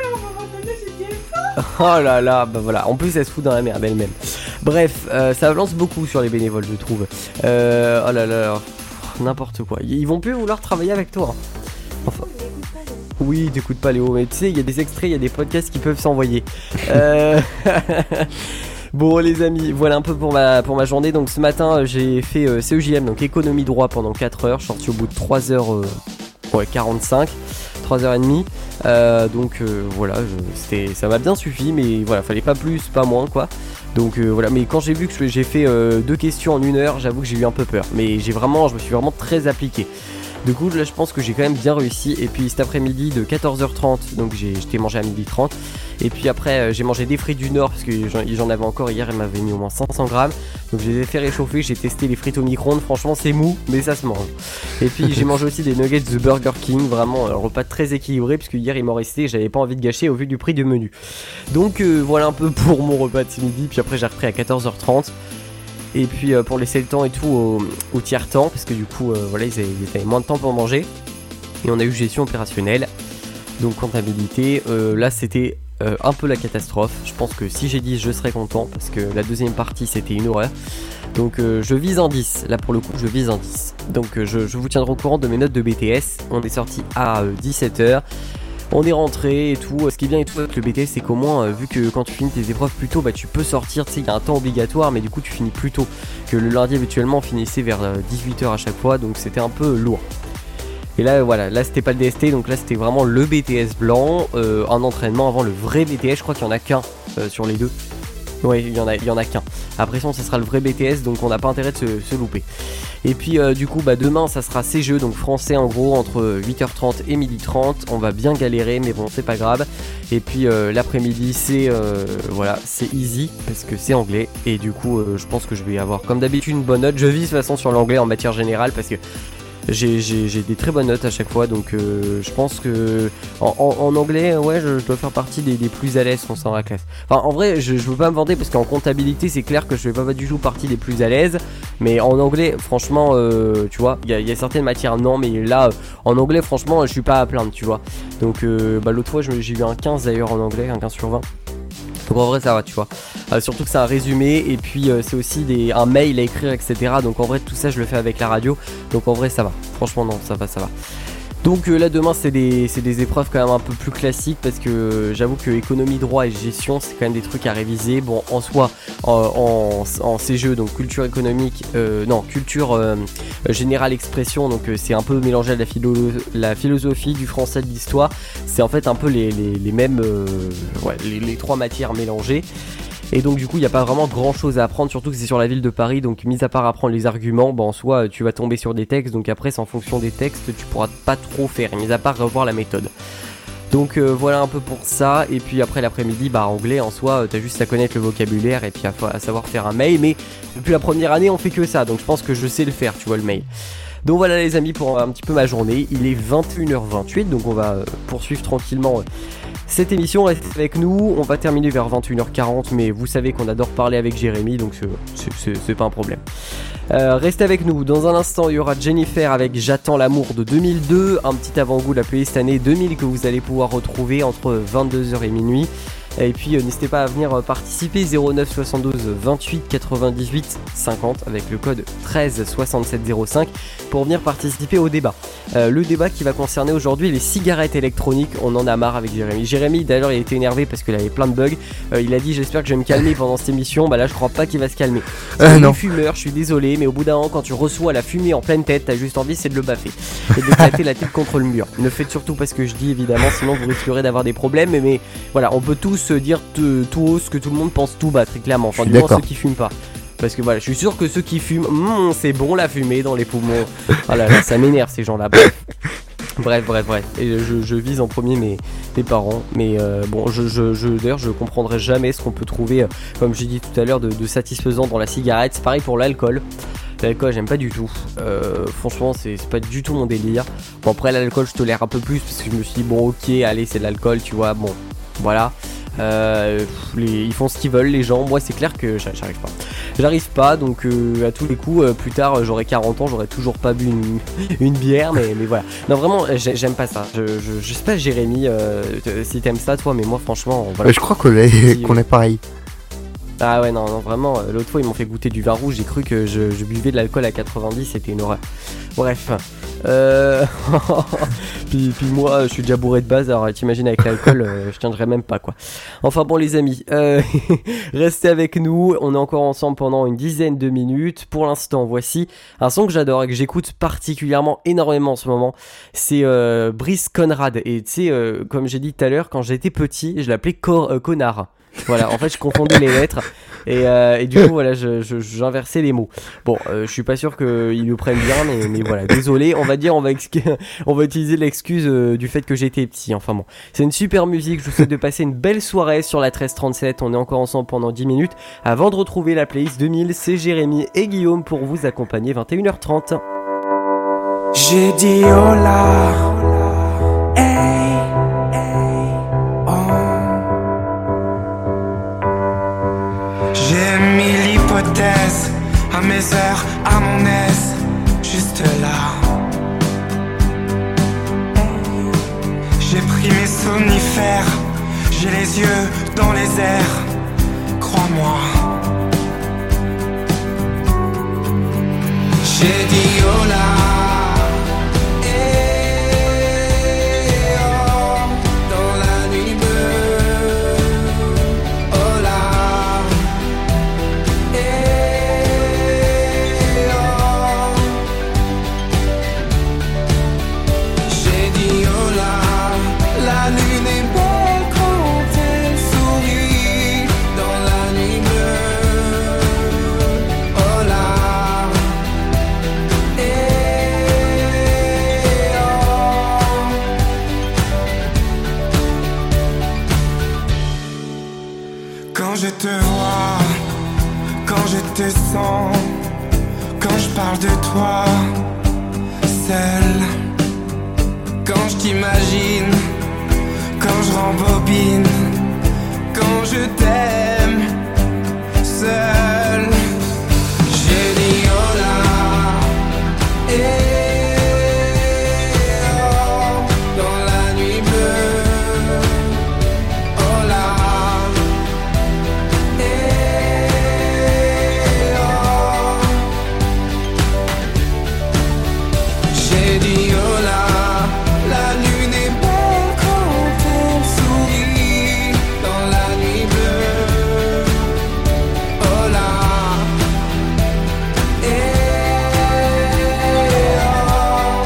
Oh là là, bah voilà, en plus elle se fout dans la merde elle-même. Bref, euh, ça lance beaucoup sur les bénévoles je trouve. euh, Oh là là, n'importe quoi. Ils vont plus vouloir travailler avec toi. Enfin, oui, t'écoutes pas Léo, mais tu sais, il y a des extraits, il y a des podcasts qui peuvent s'envoyer. euh... Bon les amis, voilà un peu pour ma, pour ma journée. Donc ce matin j'ai fait euh, C E J M, donc économie droit pendant quatre heures. Je suis sorti au bout de trois heures euh, ouais, quarante-cinq, trois heures trente. Euh, donc euh, voilà, je, c'était, ça m'a bien suffi, mais voilà, fallait pas plus, pas moins quoi. Donc euh, voilà, mais quand j'ai vu que j'ai fait euh, deux questions en une heure, j'avoue que j'ai eu un peu peur. Mais j'ai vraiment, je me suis vraiment très appliqué. Du coup là je pense que j'ai quand même bien réussi. Et puis cet après-midi de quatorze heures trente, donc j'ai, j'étais mangé à midi trente. Et puis après euh, j'ai mangé des frites du Nord parce que j'en, j'en avais encore hier, elle m'avait mis au moins cinq cents grammes. Donc je les ai fait réchauffer, j'ai testé les frites au micro-ondes, franchement c'est mou mais ça se mange. Et puis j'ai mangé aussi des nuggets de Burger King, vraiment un repas très équilibré puisque hier il m'en restait et j'avais pas envie de gâcher au vu du prix du menu. Donc euh, voilà un peu pour mon repas de ce midi. Puis après j'ai repris à quatorze heures trente. Et puis euh, pour laisser le temps et tout au, au tiers-temps, parce que du coup euh, voilà, ils avaient, ils avaient moins de temps pour manger. Et on a eu gestion opérationnelle, donc comptabilité. Euh, là c'était euh, un peu la catastrophe. Je pense que si j'ai dix je serais content, parce que la deuxième partie c'était une horreur. Donc euh, je vise un dix, là pour le coup je vise un dix. Donc euh, je, je vous tiendrai au courant de mes notes de B T S. On est sorti à euh, dix-sept heures. On est rentré et tout. Ce qui est bien et tout avec le B T S, c'est qu'au moins, euh, vu que quand tu finis tes épreuves plus tôt, bah tu peux sortir. Tu sais, il y a un temps obligatoire, mais du coup, tu finis plus tôt. Que le lundi, habituellement, on finissait vers euh, dix-huit heures à chaque fois, donc c'était un peu lourd. Et là voilà, là c'était pas le D S T, donc là c'était vraiment le B T S blanc, euh, en entraînement avant le vrai B T S, je crois qu'il y en a qu'un euh, sur les deux. Ouais, il y en a, il y en a qu'un. Après ça, ce sera le vrai B T S, donc on n'a pas intérêt de se, se louper. Et puis euh, du coup, bah demain, ça sera C G E, donc français en gros, entre huit heures trente et midi trente. On va bien galérer, mais bon, c'est pas grave. Et puis euh, l'après-midi, c'est euh, voilà, c'est easy parce que c'est anglais. Et du coup, euh, je pense que je vais avoir, comme d'habitude, une bonne note. Je vise de toute façon sur l'anglais en matière générale parce que J'ai, j'ai, j'ai des très bonnes notes à chaque fois, donc euh, je pense que en, en, en anglais, ouais, je, je dois faire partie des, des plus à l'aise concernant la classe. Enfin, en vrai, je, je veux pas me vanter parce qu'en comptabilité, c'est clair que je fais pas du tout partie des plus à l'aise. Mais en anglais, franchement, euh, tu vois, il y, y a certaines matières, non, mais là, en anglais, franchement, je suis pas à plaindre, tu vois. Donc, euh, bah, l'autre fois, je, j'ai eu un quinze d'ailleurs en anglais, un quinze sur vingt. Donc en vrai ça va, tu vois, euh, surtout que c'est un résumé et puis euh, c'est aussi des, un mail à écrire, etc. Donc en vrai tout ça je le fais avec la radio. Donc en vrai ça va, franchement non, ça va, ça va. Donc euh, là demain c'est des, c'est des épreuves quand même un peu plus classiques parce que euh, j'avoue que économie, droit et gestion c'est quand même des trucs à réviser. Bon en soi en, en, en C G E, donc culture économique, euh, non culture euh, générale expression, donc euh, c'est un peu mélangé à la, philo, la philosophie, du français, de l'histoire. C'est en fait un peu les, les, les mêmes, euh, ouais, les, les trois matières mélangées. Et donc du coup il n'y a pas vraiment grand chose à apprendre, surtout que c'est sur la ville de Paris, donc mis à part apprendre les arguments, bah en soi tu vas tomber sur des textes, donc après c'est en fonction des textes, tu pourras pas trop faire, mis à part revoir la méthode. Donc euh, voilà un peu pour ça, et puis après l'après-midi, bah anglais en soi, euh, t'as juste à connaître le vocabulaire et puis à, à savoir faire un mail, mais depuis la première année on fait que ça, donc je pense que je sais le faire, tu vois, le mail. Donc voilà les amis pour un petit peu ma journée, il est vingt et une heures vingt-huit, donc on va euh, poursuivre tranquillement euh, cette émission, restez avec nous, on va terminer vers vingt et une heures quarante, mais vous savez qu'on adore parler avec Jérémy, donc c'est, c'est, c'est, c'est pas un problème. Euh, restez avec nous, dans un instant il y aura Jennifer avec J'attends l'amour de deux mille deux, un petit avant-goût de la playlist année deux mille que vous allez pouvoir retrouver entre vingt-deux heures et minuit. Et puis euh, n'hésitez pas à venir euh, participer, zéro neuf soixante-douze vingt-huit quatre-vingt-dix-huit cinquante avec le code treize soixante-sept zéro cinq pour venir participer au débat. Euh, le débat qui va concerner aujourd'hui les cigarettes électroniques, on en a marre avec Jérémy. Jérémy d'ailleurs il était énervé parce qu'il avait plein de bugs, euh, il a dit j'espère que je vais me calmer pendant cette émission, bah là je crois pas qu'il va se calmer. Euh, non. Fumeur, je suis désolé, mais au bout d'un moment quand tu reçois la fumée en pleine tête, t'as juste envie c'est de le baffer et de éclater la tête contre le mur. Ne faites surtout pas ce que je dis évidemment, sinon vous risquerez d'avoir des problèmes, mais, mais voilà, on peut tous dire t- tout haut ce que tout le monde pense tout bas très clairement, enfin du moins ceux qui fument pas. Parce que voilà, je suis sûr que ceux qui fument, mm, c'est bon la fumée dans les poumons. Oh là là, ça m'énerve ces gens-là. Bref, bref, bref. bref. Et je, je vise en premier mes, mes parents. Mais euh, bon, je, je, je, d'ailleurs, je comprendrai jamais ce qu'on peut trouver, euh, comme j'ai dit tout à l'heure, de, de satisfaisant dans la cigarette. C'est pareil pour l'alcool. L'alcool, j'aime pas du tout. Euh, franchement, c'est, c'est pas du tout mon délire. Bon, après, l'alcool, je tolère un peu plus parce que je me suis dit, bon, ok, allez, c'est de l'alcool, tu vois. Bon, voilà. Euh, les, ils font ce qu'ils veulent les gens, moi c'est clair que j'arrive pas j'arrive pas donc euh, à tous les coups euh, plus tard j'aurai quarante ans, j'aurai toujours pas bu une, une bière mais, mais voilà, non vraiment j'aime pas ça, je, je, je sais pas Jérémy euh, si t'aimes ça toi, mais moi franchement voilà. Je crois qu'on est, qu'on est pareil. Ah ouais non, non vraiment, l'autre fois ils m'ont fait goûter du vin rouge, j'ai cru que je, je buvais de l'alcool à quatre-vingt-dix, c'était une horreur. Bref, euh... puis, puis moi je suis déjà bourré de base, alors t'imagines avec l'alcool euh, je tiendrai même pas quoi. Enfin bon les amis, euh... restez avec nous, on est encore ensemble pendant une dizaine de minutes. Pour l'instant voici un son que j'adore et que j'écoute particulièrement énormément en ce moment, c'est euh, Brice Conrad. Et tu sais euh, comme j'ai dit tout à l'heure, quand j'étais petit je l'appelais cor- euh, connard. Voilà, en fait je confondais les lettres et, euh, et du coup voilà je, je, j'inversais les mots. Bon euh, je suis pas sûr qu'ils le prennent bien, mais, mais voilà, désolé, on va dire on va, ex- on va utiliser l'excuse euh, du fait que j'étais petit. Enfin bon, c'est une super musique, je vous souhaite de passer une belle soirée sur la treize trente-sept. On est encore ensemble pendant dix minutes avant de retrouver la playlist deux mille. C'est Jérémy et Guillaume pour vous accompagner vingt et une heures trente. J'ai dit hola, hey, hey, oh. J'ai mis l'hypothèse à mes heures, à mon aise, juste là. J'ai pris mes somnifères, j'ai les yeux dans les airs, crois-moi. J'ai dit hola. parle de toi, seul. Quand je t'imagine, quand je rembobine, quand je t'aime, seul. J'ai dit oh là, et oh, dans la nuit bleue, oh là, et oh, j'ai dit oh là. La lune est belle quand elle sourit dans la nuit bleue. Oh là, et oh.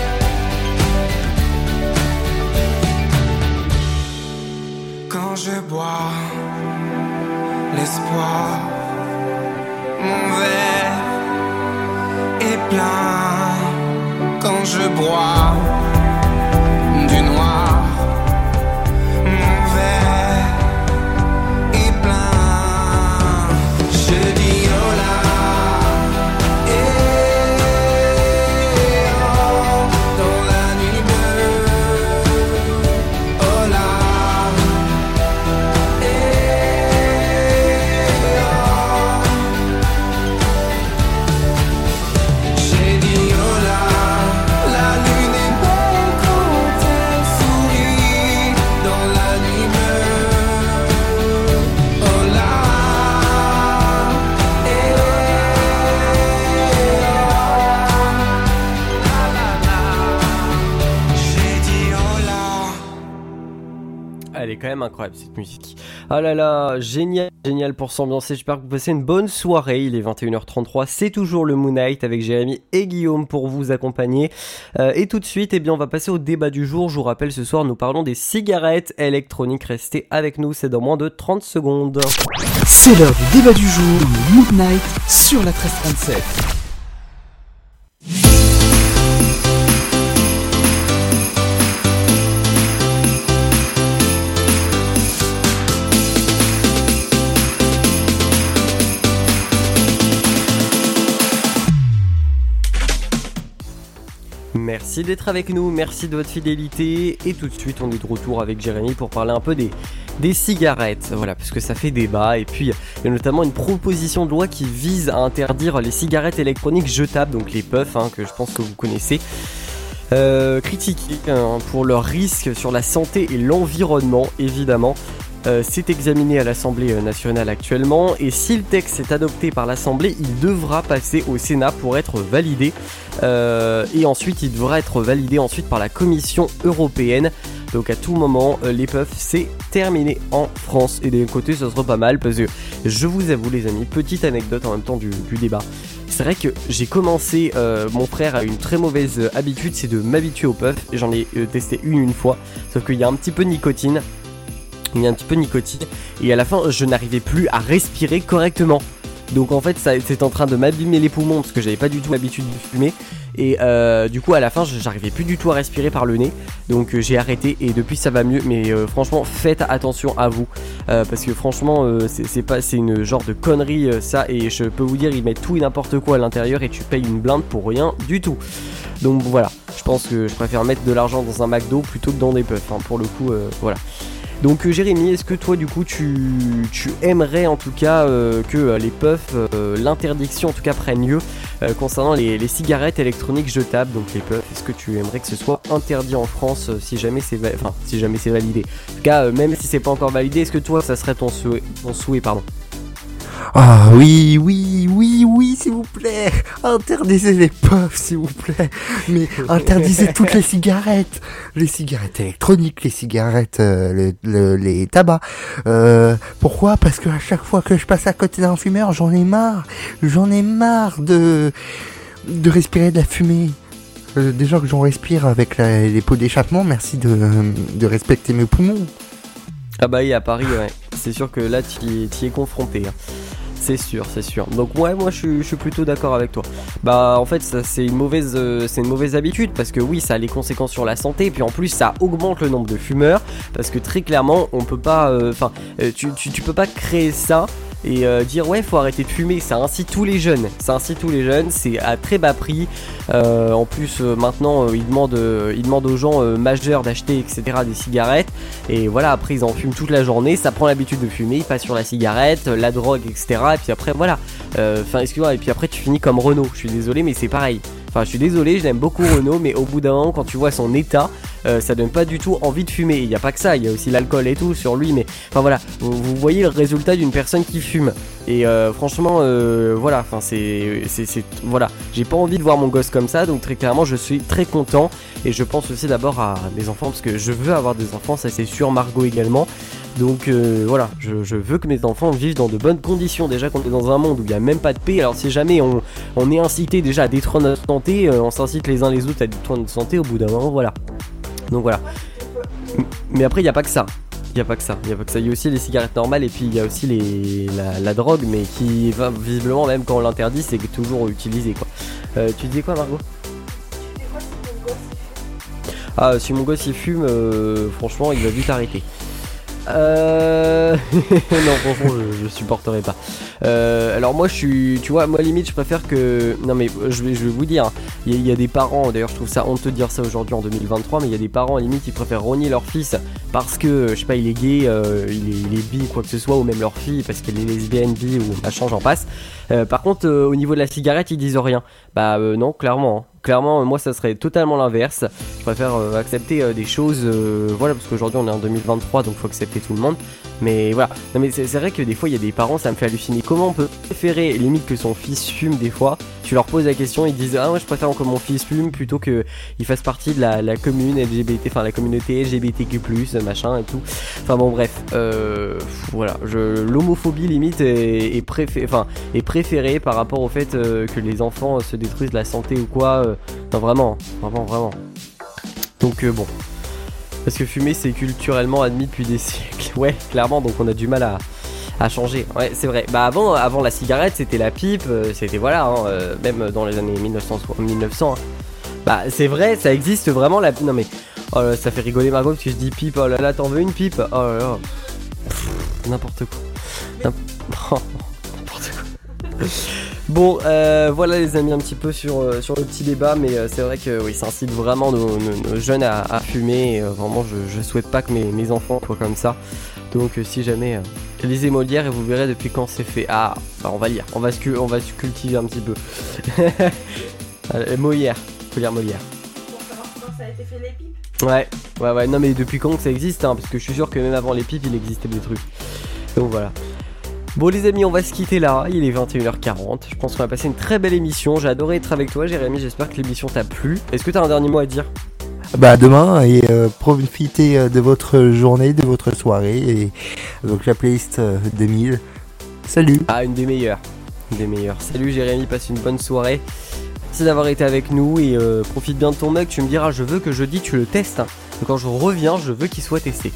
Quand je bois l'espoir, mon verre est plein. Quand je bois du noir, mon verre est plein. Je dis oh là, et oh, dans la nuit bleue, oh là, et oh, j'ai dit oh là. La lune est belle quand elle sourit dans la nuit bleue. Oh là, et oh, la la la. J'ai dit oh là. Elle est quand même incroyable cette musique. Ah là là, génial, génial pour s'ambiancer. J'espère que vous passez une bonne soirée. Il est vingt et une heures trente-trois, c'est toujours le Moon Knight avec Jérémy et Guillaume pour vous accompagner. Euh, et tout de suite, eh bien, on va passer au débat du jour. Je vous rappelle, ce soir, nous parlons des cigarettes électroniques. Restez avec nous, c'est dans moins de trente secondes. C'est l'heure du débat du jour dans le Moon Knight sur la treize trente-sept. Merci d'être avec nous, merci de votre fidélité. Et tout de suite, on est de retour avec Jérémy pour parler un peu des, des cigarettes. Voilà, parce que ça fait débat. Et puis, il y a notamment une proposition de loi qui vise à interdire les cigarettes électroniques jetables, donc les puffs, hein, que je pense que vous connaissez. Euh, critiquées hein, pour leurs risques sur la santé et l'environnement, évidemment. Euh, c'est examiné à l'Assemblée nationale actuellement et si le texte est adopté par l'Assemblée, il devra passer au Sénat pour être validé euh, et ensuite il devra être validé ensuite par la Commission européenne. Donc à tout moment, euh, les puffs c'est terminé en France et d'un côté ça sera pas mal parce que je vous avoue les amis, petite anecdote en même temps du, du débat. C'est vrai que j'ai commencé, euh, mon frère a une très mauvaise habitude, c'est de m'habituer aux puffs. J'en ai euh, testé une une fois, sauf qu'il y a un petit peu de nicotine. Il y a un petit peu de nicotine et à la fin je n'arrivais plus à respirer correctement. Donc en fait ça c'était en train de m'abîmer les poumons parce que j'avais pas du tout l'habitude de fumer. Et euh, du coup à la fin j'arrivais plus du tout à respirer par le nez. Donc euh, j'ai arrêté et depuis ça va mieux. Mais euh, franchement faites attention à vous euh, parce que franchement euh, c'est, c'est pas c'est une genre de connerie euh, ça. Et je peux vous dire ils mettent tout et n'importe quoi à l'intérieur et tu payes une blinde pour rien du tout. Donc voilà, je pense que je préfère mettre de l'argent dans un McDo plutôt que dans des puffs hein, pour le coup euh, voilà. Donc euh, Jérémy, est-ce que toi du coup tu, tu aimerais en tout cas euh, que euh, les puffs, euh, l'interdiction en tout cas prenne lieu euh, concernant les, les cigarettes électroniques jetables, donc les puffs, est-ce que tu aimerais que ce soit interdit en France euh, si jamais c'est va- enfin, si jamais c'est validé. En tout cas, euh, même si c'est pas encore validé, est-ce que toi ça serait ton souhait, ton souhait pardon. Ah oui, oui, oui, oui, s'il vous plaît. Interdisez les puffs, s'il vous plaît. Mais interdisez toutes les cigarettes. Les cigarettes électroniques, les cigarettes, euh, le, le, les tabacs. Euh, pourquoi ? Parce que à chaque fois que je passe à côté d'un fumeur, j'en ai marre. J'en ai marre de, de respirer de la fumée. Euh, déjà que j'en respire avec la, les pots d'échappement, merci de, de respecter mes poumons. Ah bah oui, à Paris, ouais. C'est sûr que là, tu y es confronté. Hein. C'est sûr, c'est sûr. Donc ouais, moi je suis, je suis plutôt d'accord avec toi. Bah en fait ça, c'est une mauvaise, euh, c'est une mauvaise habitude parce que oui ça a les conséquences sur la santé et puis en plus ça augmente le nombre de fumeurs parce que très clairement on peut pas, enfin euh, euh, tu, tu, tu peux pas créer ça et euh, dire ouais faut arrêter de fumer, ça incite tous les jeunes, ça incite tous les jeunes, c'est à très bas prix. Euh, en plus euh, maintenant euh, ils demandent euh, ils demandent aux gens euh, majeurs d'acheter etc des cigarettes, et voilà après ils en fument toute la journée, ça prend l'habitude de fumer, ils passent sur la cigarette, la drogue etc, et puis après voilà, enfin euh, excuse-moi, et puis après tu finis comme Renault, je suis désolé mais c'est pareil. Enfin je suis désolé, je l'aime beaucoup Renault, mais au bout d'un moment quand tu vois son état, euh, ça donne pas du tout envie de fumer. Il n'y a pas que ça, il y a aussi l'alcool et tout sur lui, mais enfin voilà, vous, vous voyez le résultat d'une personne qui fume. Et euh, franchement euh, voilà, enfin c'est, c'est, c'est voilà, j'ai pas envie de voir mon gosse comme ça, donc très clairement je suis très content. Et je pense aussi d'abord à mes enfants, parce que je veux avoir des enfants, ça c'est sûr, Margot également. Donc euh, voilà, je, je veux que mes enfants vivent dans de bonnes conditions. Déjà qu'on est dans un monde où il n'y a même pas de paix, alors si jamais on, on est incité déjà à détruire notre santé, euh, on s'incite les uns les autres à détruire notre santé au bout d'un moment, voilà. Donc voilà. Mais après il n'y a pas que ça. Il n'y a pas que ça, il y a pas que ça. Il y a aussi les cigarettes normales et puis il y a aussi les, la, la drogue, mais qui va visiblement, même quand on l'interdit, c'est toujours utilisé quoi. Euh, tu disais quoi Margot ? Ah, si mon gosse il fume, euh, franchement il va vite arrêter. Euh... non franchement je, je supporterai pas. Euh, alors moi je suis, tu vois, moi limite je préfère que, non mais je vais, je vais vous dire, il y, y a des parents, d'ailleurs je trouve ça honteux de dire ça aujourd'hui en deux mille vingt-trois, mais il y a des parents limite ils préfèrent rogner leur fils parce que je sais pas il est gay, euh, il, est, il est bi quoi que ce soit, ou même leur fille parce qu'elle est lesbienne, bi ou machin j'en passe. Euh, par contre euh, au niveau de la cigarette ils disent rien. Bah euh, non clairement. Hein. Clairement, moi ça serait totalement l'inverse. Je préfère euh, accepter euh, des choses, euh, voilà, parce qu'aujourd'hui on est en deux mille vingt-trois, donc faut accepter tout le monde. Mais voilà, non mais c'est, c'est vrai que des fois il y a des parents, ça me fait halluciner. Comment on peut préférer limite que son fils fume des fois? Tu leur poses la question, ils disent ah moi je préfère que mon fils fume plutôt que il fasse partie de la, la commune L G B T, enfin la communauté L G B T Q plus, machin et tout. Enfin bon bref, euh, voilà, je, l'homophobie limite est, est, préfé, enfin, est préférée par rapport au fait euh, que les enfants euh, se détruisent la santé ou quoi. Euh, non vraiment, vraiment, vraiment. Donc euh, bon. Parce que fumer c'est culturellement admis depuis des siècles. Ouais, clairement, donc on a du mal à, à changer. Ouais, c'est vrai. Bah avant, avant la cigarette, c'était la pipe, euh, c'était voilà, hein, euh, même dans les années mille neuf cents. mille neuf cents hein. Bah c'est vrai, ça existe vraiment la. Non mais, oh là, ça fait rigoler Margot parce que je dis pipe. Oh là là, t'en veux une pipe? Oh là là. Pff, n'importe quoi. N'importe quoi. Bon, euh, voilà les amis, un petit peu sur, euh, sur le petit débat, mais euh, c'est vrai que oui, ça incite vraiment nos, nos, nos jeunes à, à fumer, et euh, vraiment je, je souhaite pas que mes, mes enfants soient comme ça, donc euh, si jamais, euh, lisez Molière et vous verrez depuis quand c'est fait. Ah, bah on va lire, on va se, on va se cultiver un petit peu. Molière, faut lire Molière. Quand ça a été fait les pipes. Ouais, ouais, ouais, non mais depuis quand que ça existe, hein, parce que je suis sûr que même avant les pipes il existait des trucs, donc voilà. Bon les amis, on va se quitter là, il est vingt et une heures quarante, je pense qu'on va passer une très belle émission, j'ai adoré être avec toi Jérémy, j'espère que l'émission t'a plu. Est-ce que t'as un dernier mot à dire? Bah demain, et euh, profitez de votre journée, de votre soirée, et donc la playlist euh, deux mille. Salut. Ah, une des meilleures, une des meilleures. Salut Jérémy, passe une bonne soirée, merci d'avoir été avec nous, et euh, profite bien de ton mug, tu me diras, je veux que jeudi tu le testes, hein. Donc quand je reviens, je veux qu'il soit testé.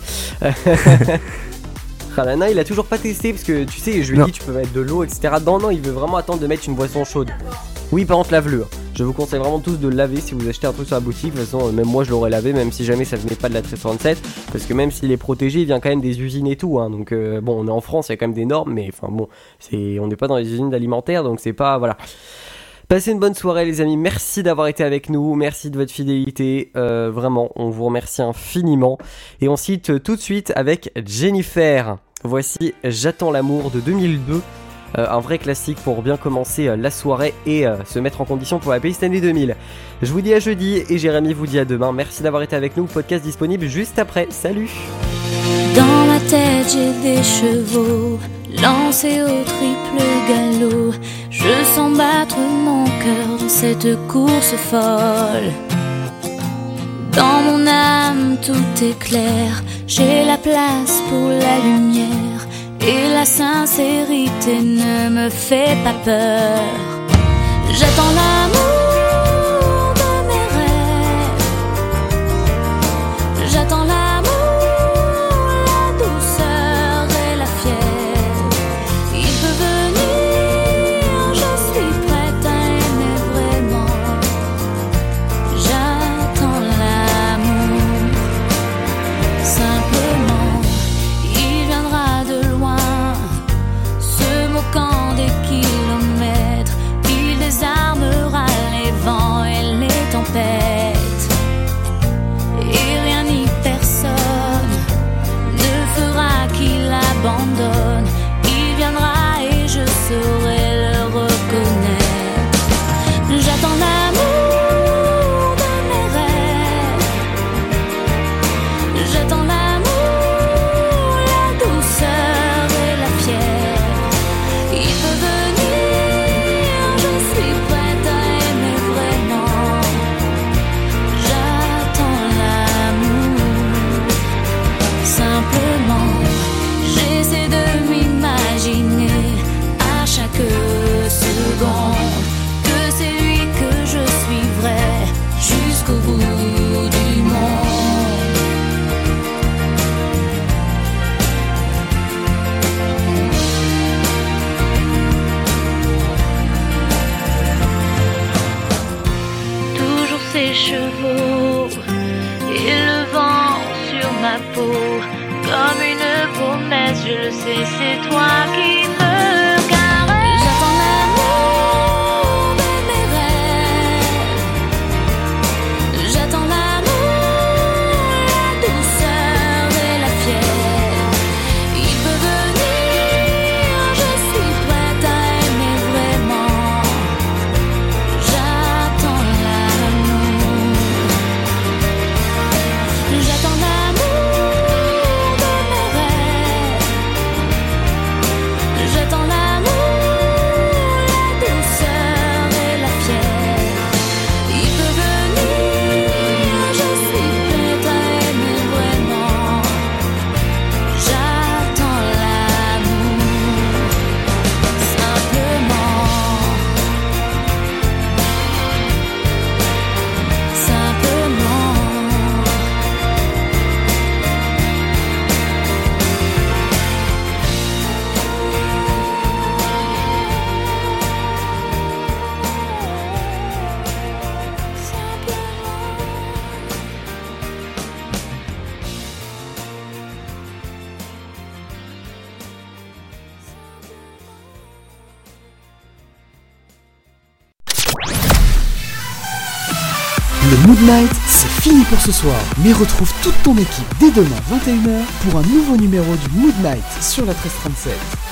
Ralana, il a toujours pas testé parce que tu sais, je lui ai dit tu peux mettre de l'eau, et cetera. Non, non, il veut vraiment attendre de mettre une boisson chaude. Oui, par contre, lave-le. Je vous conseille vraiment tous de le laver si vous achetez un truc sur la boutique. De toute façon, même moi je l'aurais lavé, même si jamais ça venait pas de la treize trente-sept. Parce que même s'il est protégé, il vient quand même des usines et tout. Hein. Donc, euh, bon, on est en France, il y a quand même des normes, mais enfin bon, c'est, on n'est pas dans les usines alimentaires, donc c'est pas. Voilà. Passez une bonne soirée les amis, merci d'avoir été avec nous, merci de votre fidélité, euh, vraiment, on vous remercie infiniment. Et on cite tout de suite avec Jennifer. Voici J'attends l'amour de deux mille deux, euh, un vrai classique pour bien commencer euh, la soirée et euh, se mettre en condition pour la playlist année deux mille. Je vous dis à jeudi et Jérémy vous dit à demain, merci d'avoir été avec nous, podcast disponible juste après, salut. Dans ma tête j'ai des chevaux lancés au triple galop. Je sens battre mon cœur dans cette course folle. Dans mon âme tout est clair, j'ai la place pour la lumière et la sincérité ne me fait pas peur. J'attends l'amour de mes rêves, j'attends l'amour, la douceur et la fièvre. Il peut venir, je suis prête à aimer vraiment. J'attends l'amour, simplement. Il viendra de loin, ce J'attends l'amour de mes rêves. J'attends l'amour, la douceur et la fièvre. Il peut venir, je suis prête à aimer vraiment. J'attends l'amour. Simplement, j'essaie de m'imaginer à chaque seconde que c'est lui que je suivrai jusqu'au bout du monde. Toujours ses chevaux et le vent sur ma peau, comme une promesse, je le sais, c'est toi qui me caresse. J'attends l'amour de mes rêves. J'attends l'amour, la douceur et la fièvre. Il peut venir, je suis prête à aimer vraiment. J'attends l'amour. J'attends l'amour de mes rêves. J'attends l'amour, la douceur et la fièvre. Il peut venir, je suis prête à aimer vraiment. J'attends l'amour, simplement. Simplement. Le Mood Night, c'est fini pour ce soir. Mais retrouve toute ton équipe dès demain vingt et une heures pour un nouveau numéro du Mood Night sur la treize trente-sept.